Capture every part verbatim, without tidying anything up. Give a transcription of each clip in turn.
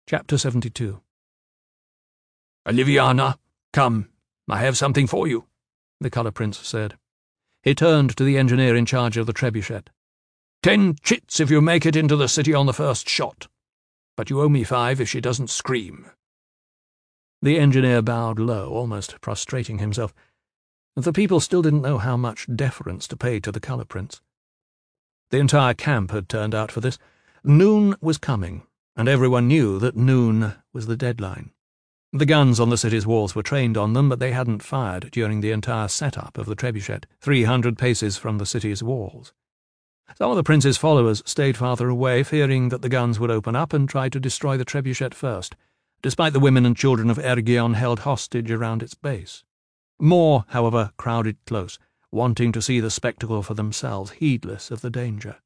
Chapter seventy-two. "Oliviana, come, I have something for you," the Colour Prince said. He turned to the engineer in charge of the trebuchet. "Ten chits if you make it into the city on the first shot, but you owe me five if she doesn't scream." The engineer bowed low, almost prostrating himself. The people still didn't know how much deference to pay to the Colour Prince. The entire camp had turned out for this. Noon was coming, and everyone knew that noon was the deadline. The guns on the city's walls were trained on them, but they hadn't fired during the entire setup of the trebuchet, three hundred paces from the city's walls. Some of the prince's followers stayed farther away, fearing that the guns would open up and try to destroy the trebuchet first, despite the women and children of Ergion held hostage around its base. More, however, crowded close, wanting to see the spectacle for themselves, heedless of the danger.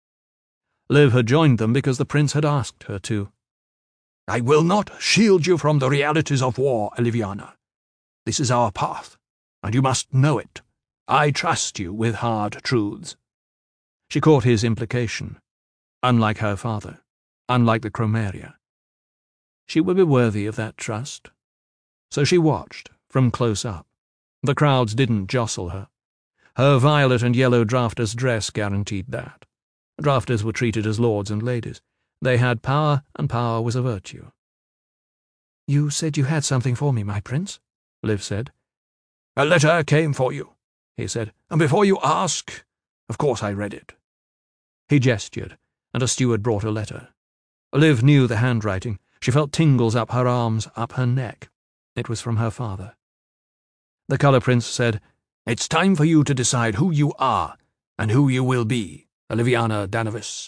Liv had joined them because the prince had asked her to. "I will not shield you from the realities of war, Oliviana. This is our path, and you must know it. I trust you with hard truths." She caught his implication. Unlike her father, unlike the Chromeria. She would be worthy of that trust. So she watched, from close up. The crowds didn't jostle her. Her violet and yellow drafter's dress guaranteed that. Drafters were treated as lords and ladies. They had power, and power was a virtue. "You said you had something for me, my prince," Liv said. "A letter came for you," he said, "and before you ask, of course I read it." He gestured, and a steward brought a letter. Liv knew the handwriting. She felt tingles up her arms, up her neck. It was from her father. The Colour Prince said, "It's time for you to decide who you are and who you will be, Oliviana Danavis."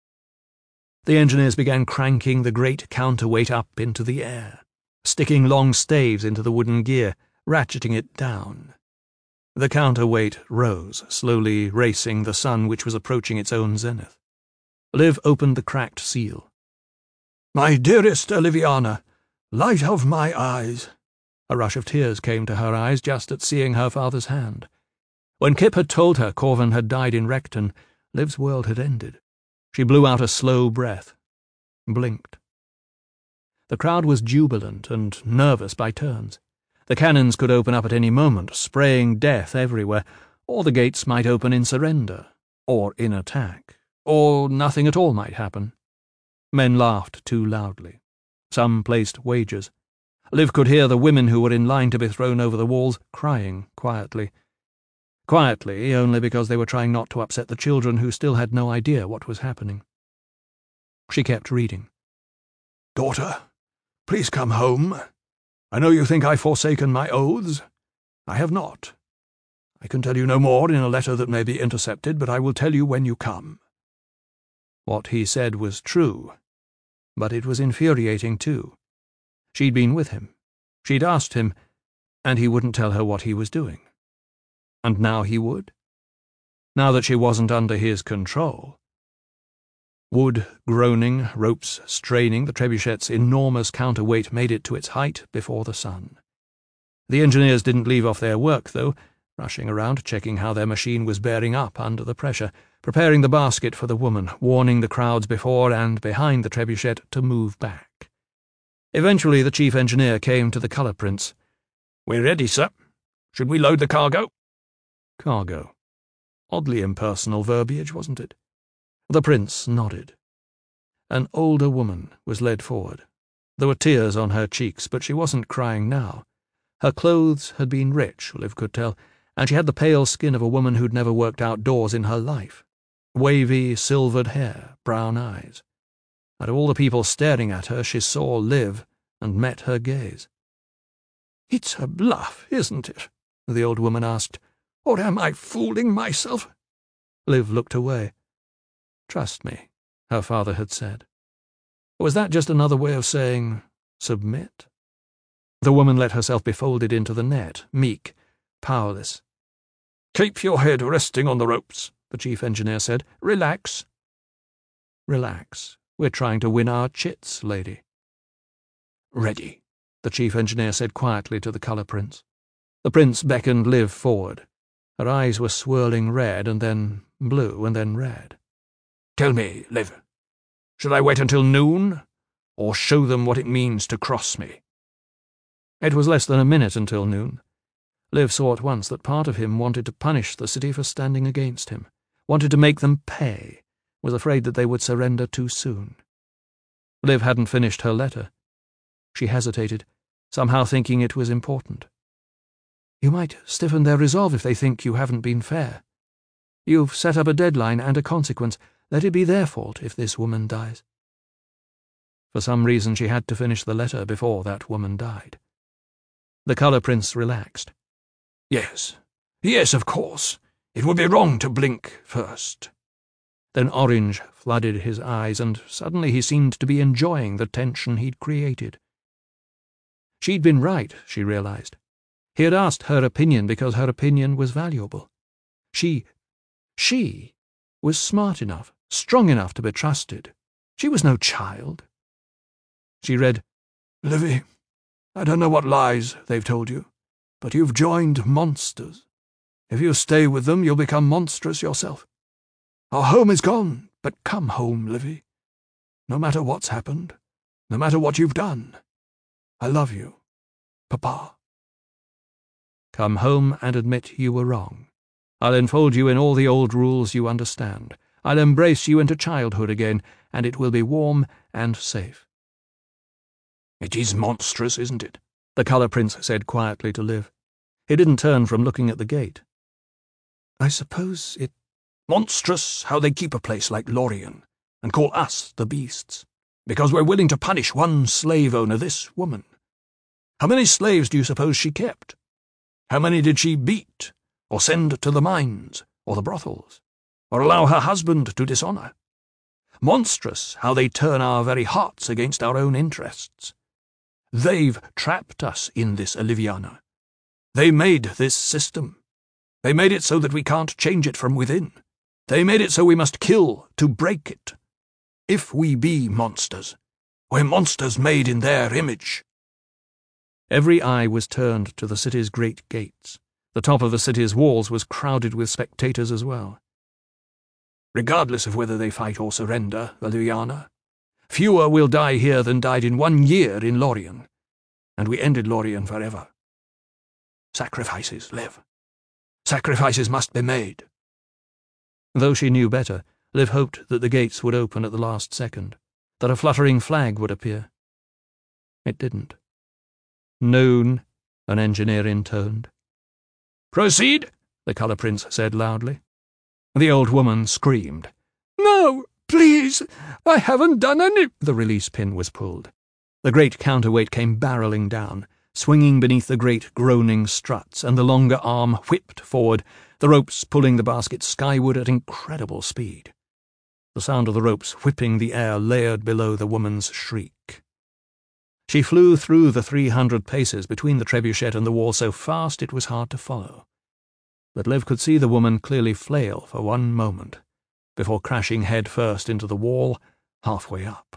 The engineers began cranking the great counterweight up into the air, sticking long staves into the wooden gear, ratcheting it down. The counterweight rose, slowly racing the sun which was approaching its own zenith. Liv opened the cracked seal. "My dearest Oliviana, light of my eyes." A rush of tears came to her eyes just at seeing her father's hand. When Kip had told her Corvin had died in Recton, Liv's world had ended. She blew out a slow breath, blinked. The crowd was jubilant and nervous by turns. The cannons could open up at any moment, spraying death everywhere, or the gates might open in surrender, or in attack, or nothing at all might happen. Men laughed too loudly. Some placed wagers. Liv could hear the women who were in line to be thrown over the walls crying quietly. Quietly, only because they were trying not to upset the children who still had no idea what was happening. She kept reading. "Daughter, please come home. I know you think I've forsaken my oaths. I have not. I can tell you no more in a letter that may be intercepted, but I will tell you when you come." What he said was true, but it was infuriating too. She'd been with him. She'd asked him, and he wouldn't tell her what he was doing. And now he would? Now that she wasn't under his control. Wood groaning, ropes straining, the trebuchet's enormous counterweight made it to its height before the sun. The engineers didn't leave off their work, though, rushing around, checking how their machine was bearing up under the pressure, preparing the basket for the woman, warning the crowds before and behind the trebuchet to move back. Eventually the chief engineer came to the Colour Prince. "We're ready, sir. Should we load the cargo?" Cargo. Oddly impersonal verbiage, wasn't it? The prince nodded. An older woman was led forward. There were tears on her cheeks, but she wasn't crying now. Her clothes had been rich, Liv could tell, and she had the pale skin of a woman who'd never worked outdoors in her life. Wavy, silvered hair, brown eyes. Out of all the people staring at her, she saw Liv and met her gaze. "It's a bluff, isn't it?" the old woman asked. "Or am I fooling myself?" Liv looked away. "Trust me," her father had said. Was that just another way of saying, submit? The woman let herself be folded into the net, meek, powerless. "Keep your head resting on the ropes," the chief engineer said. "Relax." "Relax. We're trying to win our chits, lady." "Ready," the chief engineer said quietly to the Colour Prince. The prince beckoned Liv forward. Her eyes were swirling red, and then blue, and then red. "Tell me, Liv, should I wait until noon, or show them what it means to cross me. It was less than a minute until noon. Liv saw at once that part of him wanted to punish the city for standing against him, wanted to make them pay, was afraid that they would surrender too soon. Liv hadn't finished her letter. She hesitated, somehow thinking it was important. You might stiffen their resolve if they think you haven't been fair. You've set up a deadline and a consequence. Let it be their fault if this woman dies. For some reason she had to finish the letter before that woman died. The Colour Prince relaxed. Yes, yes, of course. It would be wrong to blink first. Then orange flooded his eyes, and suddenly he seemed to be enjoying the tension he'd created. She'd been right, she realized. He had asked her opinion because her opinion was valuable. She, she was smart enough, strong enough to be trusted. She was no child. She read, Livy, I don't know what lies they've told you, but you've joined monsters. If you stay with them, you'll become monstrous yourself. Our home is gone, but come home, Livy. No matter what's happened, no matter what you've done. I love you, Papa. Come home and admit you were wrong. I'll enfold you in all the old rules you understand. I'll embrace you into childhood again, and it will be warm and safe. It is monstrous, isn't it? The Colour Prince said quietly to Liv. He didn't turn from looking at the gate. I suppose it... Monstrous how they keep a place like Lorien, and call us the beasts, because we're willing to punish one slave owner, this woman. How many slaves do you suppose she kept? How many did she beat, or send to the mines, or the brothels, or allow her husband to dishonour? Monstrous how they turn our very hearts against our own interests. They've trapped us in this Oliviana. They made this system. They made it so that we can't change it from within. They made it so we must kill to break it. If we be monsters, we're monsters made in their image. Every eye was turned to the city's great gates. The top of the city's walls was crowded with spectators as well. Regardless of whether they fight or surrender, Oliviana, fewer will die here than died in one year in Lorien, and we ended Lorien forever. Sacrifices, Liv. Sacrifices must be made. Though she knew better, Liv hoped that the gates would open at the last second, that a fluttering flag would appear. It didn't. Noon, an engineer intoned. Proceed, the Colour Prince said loudly. The old woman screamed. No, please, I haven't done any... The release pin was pulled. The great counterweight came barrelling down, swinging beneath the great groaning struts, and the longer arm whipped forward, the ropes pulling the basket skyward at incredible speed. The sound of the ropes whipping the air layered below the woman's shriek. She flew through the three hundred paces between the trebuchet and the wall so fast it was hard to follow. But Liv could see the woman clearly flail for one moment, before crashing head first into the wall halfway up.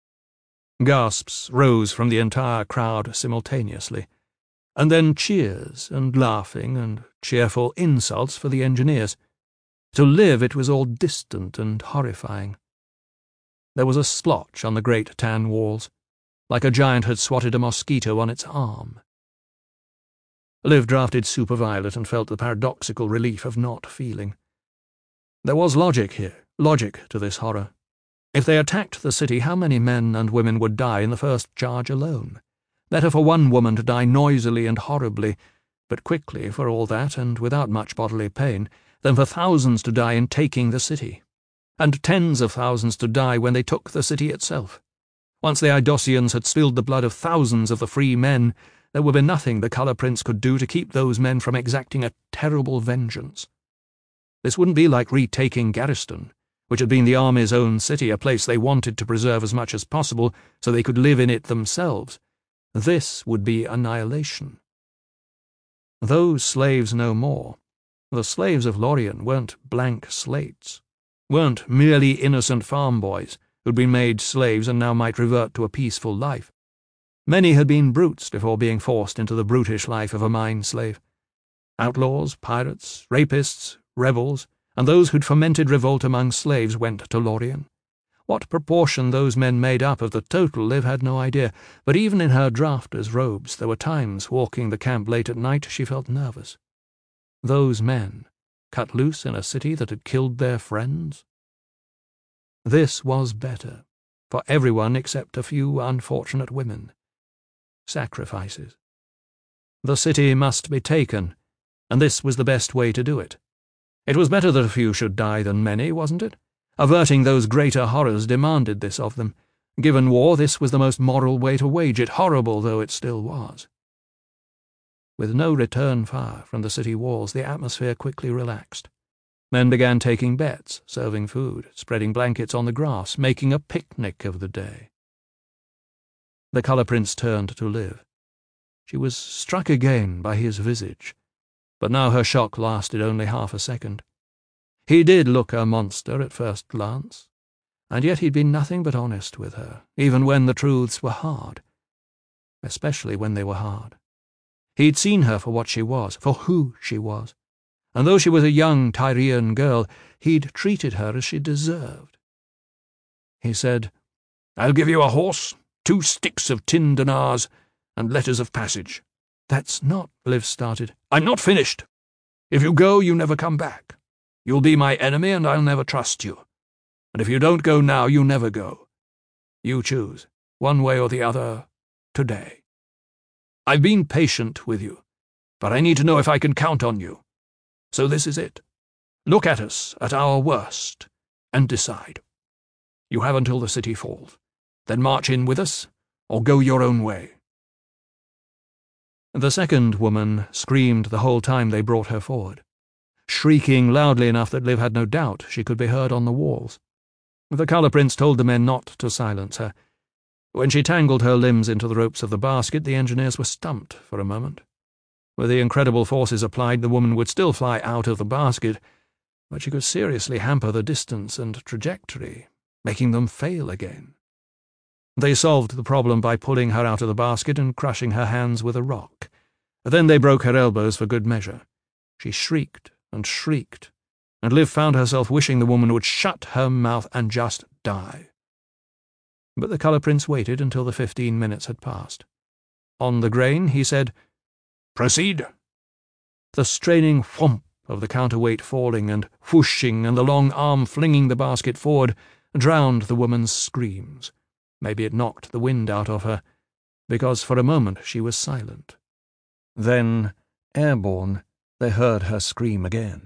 Gasps rose from the entire crowd simultaneously, and then cheers and laughing and cheerful insults for the engineers. To Liv it was all distant and horrifying. There was a splotch on the great tan walls, like a giant had swatted a mosquito on its arm. Liv drafted Superviolet and felt the paradoxical relief of not feeling. There was logic here, logic to this horror. If they attacked the city, how many men and women would die in the first charge alone? Better for one woman to die noisily and horribly, but quickly for all that and without much bodily pain, than for thousands to die in taking the city, and tens of thousands to die when they took the city itself. Once the Idosians had spilled the blood of thousands of the free men, there would be nothing the Colour Prince could do to keep those men from exacting a terrible vengeance. This wouldn't be like retaking Garriston, which had been the army's own city, a place they wanted to preserve as much as possible so they could live in it themselves. This would be annihilation. Those slaves no more. The slaves of Lorien weren't blank slates, weren't merely innocent farm boys who'd been made slaves and now might revert to a peaceful life. Many had been brutes before being forced into the brutish life of a mine slave. Outlaws, pirates, rapists, rebels, and those who'd fomented revolt among slaves went to Lorien. What proportion those men made up of the total, Liv had no idea, but even in her drafter's robes there were times, walking the camp late at night, she felt nervous. Those men, cut loose in a city that had killed their friends? This was better, for everyone except a few unfortunate women. Sacrifices. The city must be taken, and this was the best way to do it. It was better that a few should die than many, wasn't it? Averting those greater horrors demanded this of them. Given war, this was the most moral way to wage it, horrible though it still was. With no return fire from the city walls, the atmosphere quickly relaxed. Men began taking bets, serving food, spreading blankets on the grass, making a picnic of the day. The Colour Prince turned to Liv. She was struck again by his visage, but now her shock lasted only half a second. He did look a monster at first glance, and yet he'd been nothing but honest with her, even when the truths were hard. Especially when they were hard. He'd seen her for what she was, for who she was, and though she was a young Tyrian girl, he'd treated her as she deserved. He said, "I'll give you a horse, two sticks of tin dinars, and letters of passage." "That's not," Liv started. "I'm not finished. If you go, you never come back. You'll be my enemy, and I'll never trust you. And if you don't go now, you never go. You choose, one way or the other, today. I've been patient with you, but I need to know if I can count on you. So this is it. Look at us at our worst, and decide. You have until the city falls. Then march in with us, or go your own way." The second woman screamed the whole time they brought her forward, shrieking loudly enough that Liv had no doubt she could be heard on the walls. The Colour Prince told the men not to silence her. When she tangled her limbs into the ropes of the basket, the engineers were stumped for a moment. With the incredible forces applied, the woman would still fly out of the basket, but she could seriously hamper the distance and trajectory, making them fail again. They solved the problem by pulling her out of the basket and crushing her hands with a rock. Then they broke her elbows for good measure. She shrieked and shrieked, and Liv found herself wishing the woman would shut her mouth and just die. But the Colour Prince waited until the fifteen minutes had passed. On the grain, he said, "Proceed." The straining whomp of the counterweight falling and whooshing and the long arm flinging the basket forward drowned the woman's screams. Maybe it knocked the wind out of her, because for a moment she was silent. Then, airborne, they heard her scream again.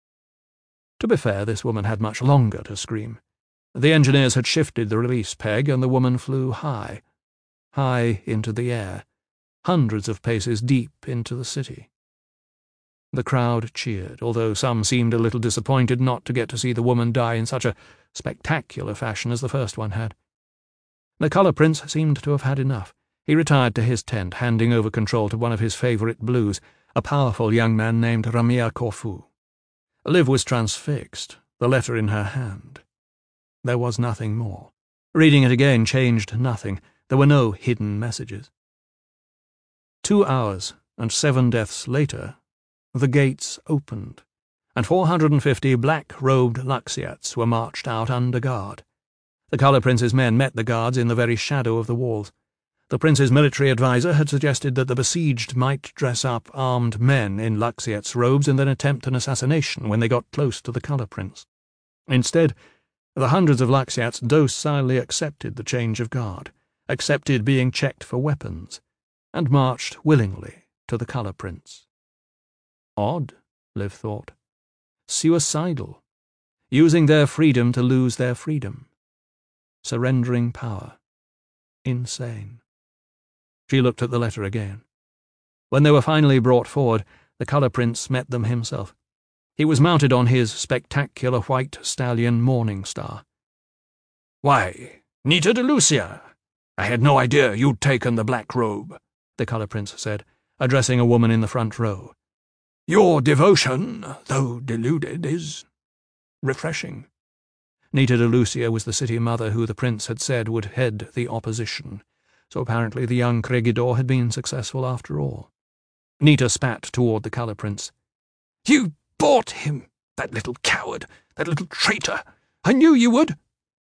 To be fair, this woman had much longer to scream. The engineers had shifted the release peg, and the woman flew high, high into the air, hundreds of paces deep into the city. The crowd cheered, although some seemed a little disappointed not to get to see the woman die in such a spectacular fashion as the first one had. The Colour Prince seemed to have had enough. He retired to his tent, handing over control to one of his favourite blues, a powerful young man named Ramir Corfu. Liv was transfixed, the letter in her hand. There was nothing more. Reading it again changed nothing. There were no hidden messages. Two hours and seven deaths later, the gates opened, and four hundred and fifty black-robed Luxiats were marched out under guard. The Colour Prince's men met the guards in the very shadow of the walls. The prince's military adviser had suggested that the besieged might dress up armed men in Luxiats' robes and then attempt an assassination when they got close to the Colour Prince. Instead, the hundreds of Luxiats docilely accepted the change of guard, accepted being checked for weapons, and marched willingly to the Colour Prince. Odd, Liv thought. Suicidal. Using their freedom to lose their freedom. Surrendering power. Insane. She looked at the letter again. When they were finally brought forward, the Colour Prince met them himself. He was mounted on his spectacular white stallion Morning Star. "Why, Nita de Lucia! I had no idea you'd taken the black robe," the Colour Prince said, addressing a woman in the front row. "Your devotion, though deluded, is refreshing." Nita de Lucia was the city mother who the prince had said would head the opposition, so apparently the young Corregidor had been successful after all. Nita spat toward the Colour Prince. "You bought him, that little coward, that little traitor! I knew you would!"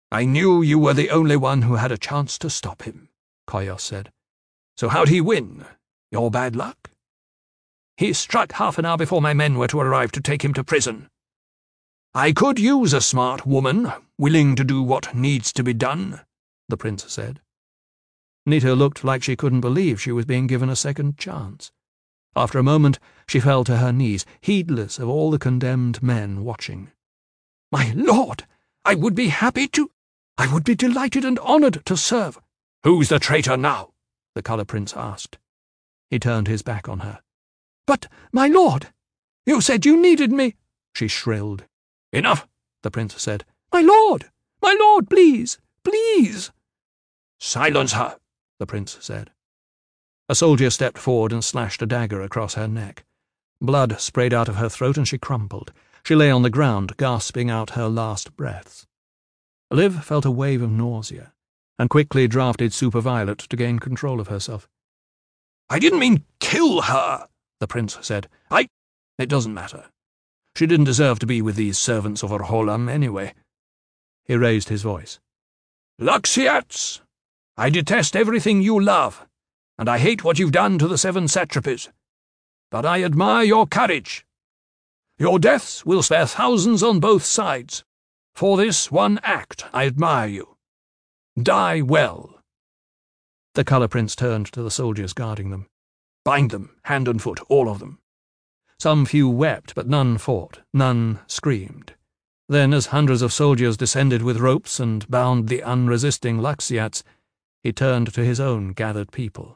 I knew you were the only one who had a chance to stop him, Koyos said. So how'd he win? Your bad luck? He struck half an hour before my men were to arrive to take him to prison. I could use a smart woman, willing to do what needs to be done, the prince said. Nita looked like she couldn't believe she was being given a second chance. After a moment, she fell to her knees, heedless of all the condemned men watching. My lord, I would be happy to— I would be delighted and honoured to serve. Who's the traitor now? The Colour Prince asked. He turned his back on her. But, my lord, you said you needed me, she shrilled. Enough, the prince said. My lord, my lord, please, please. Silence her, the prince said. A soldier stepped forward and slashed a dagger across her neck. Blood sprayed out of her throat and she crumpled. She lay on the ground, gasping out her last breaths. Liv felt a wave of nausea, and quickly drafted Superviolet to gain control of herself. I didn't mean kill her, the prince said. I— It doesn't matter. She didn't deserve to be with these servants of Orholam anyway. He raised his voice. Luxiats! I detest everything you love, and I hate what you've done to the seven satrapies. But I admire your courage. Your deaths will spare thousands on both sides. For this one act, I admire you. Die well. The Colour Prince turned to the soldiers guarding them. Bind them, hand and foot, all of them. Some few wept, but none fought, none screamed. Then, as hundreds of soldiers descended with ropes and bound the unresisting Luxiats, he turned to his own gathered people.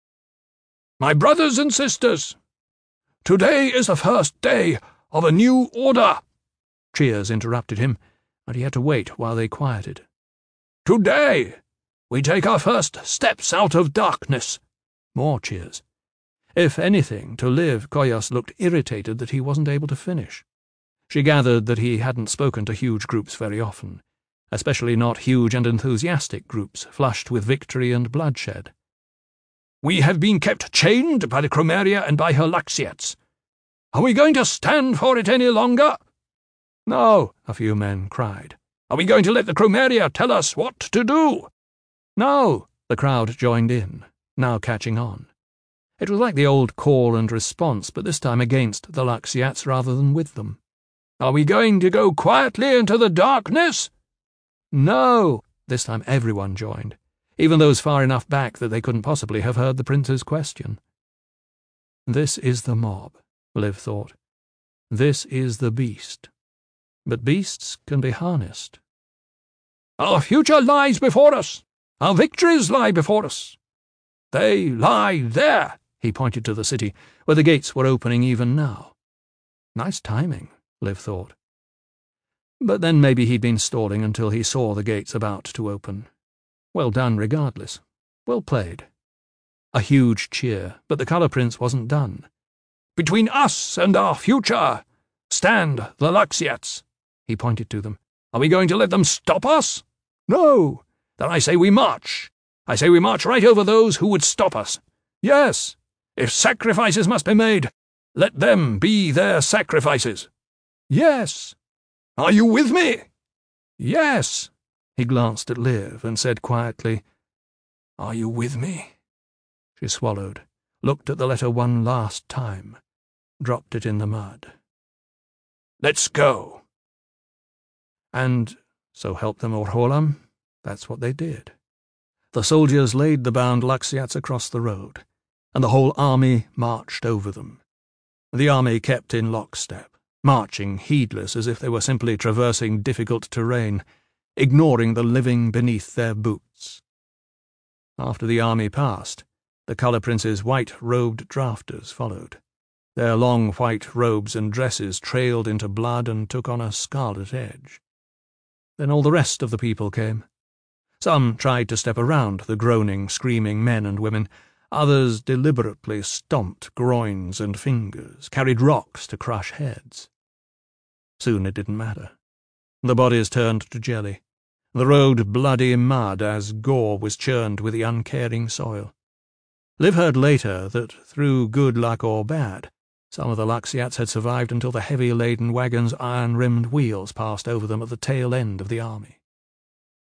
My brothers and sisters, today is the first day of a new order. Cheers interrupted him, and he had to wait while they quieted. Today we take our first steps out of darkness. More cheers. If anything, to Liv, Koyos looked irritated that he wasn't able to finish. She gathered that he hadn't spoken to huge groups very often, especially not huge and enthusiastic groups flushed with victory and bloodshed. We have been kept chained by the Chromeria and by her Luxiats. Are we going to stand for it any longer? No, a few men cried. Are we going to let the Chromeria tell us what to do? No, the crowd joined in, now catching on. It was like the old call and response, but this time against the Luxiats rather than with them. Are we going to go quietly into the darkness? No, this time everyone joined, even those far enough back that they couldn't possibly have heard the prince's question. This is the mob, Liv thought. This is the beast. But beasts can be harnessed. Our future lies before us. Our victories lie before us. They lie there, he pointed to the city, where the gates were opening even now. Nice timing, Liv thought. But then maybe he'd been stalling until he saw the gates about to open. Well done regardless. Well played. A huge cheer, but the Colour Prince wasn't done. Between us and our future stand the Luxiats, he pointed to them. Are we going to let them stop us? No. Then I say we march. I say we march right over those who would stop us. Yes, if sacrifices must be made, let them be their sacrifices. Yes. Are you with me? Yes. He glanced at Liv and said quietly, Are you with me? She swallowed, looked at the letter one last time, dropped it in the mud. Let's go. And, so help them Orholam, that's what they did. The soldiers laid the bound Luxiats across the road, and the whole army marched over them. The army kept in lockstep, marching heedless as if they were simply traversing difficult terrain, ignoring the living beneath their boots. After the army passed, the Colour Prince's white-robed drafters followed. Their long white robes and dresses trailed into blood and took on a scarlet edge. Then all the rest of the people came. Some tried to step around the groaning, screaming men and women. Others deliberately stomped groins and fingers, carried rocks to crush heads. Soon it didn't matter. The bodies turned to jelly, the road bloody mud as gore was churned with the uncaring soil. Liv heard later that, through good luck or bad, some of the Luxiats had survived until the heavy-laden wagon's iron-rimmed wheels passed over them at the tail end of the army.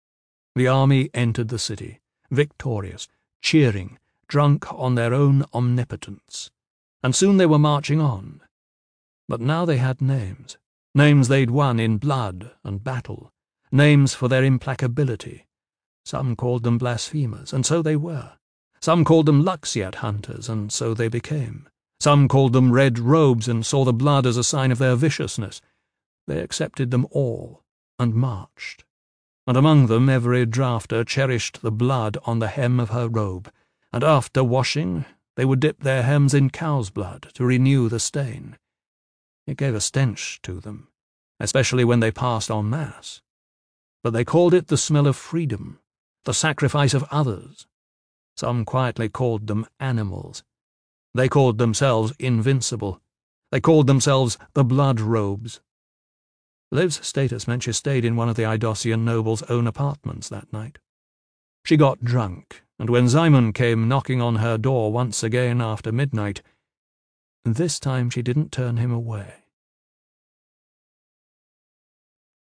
The army entered the city, victorious, cheering, drunk on their own omnipotence, and soon they were marching on. But now they had names, names they'd won in blood and battle, names for their implacability. Some called them blasphemers, and so they were. Some called them Luxiat hunters, and so they became. Some called them red robes and saw the blood as a sign of their viciousness. They accepted them all, and marched. And among them every drafter cherished the blood on the hem of her robe, and after washing they would dip their hems in cow's blood to renew the stain. It gave a stench to them, especially when they passed en masse. But they called it the smell of freedom, the sacrifice of others. Some quietly called them animals. They called themselves invincible. They called themselves the blood robes. Liv's status meant she stayed in one of the Idosian noble's own apartments that night. She got drunk, and when Xaimon came knocking on her door once again after midnight, this time she didn't turn him away.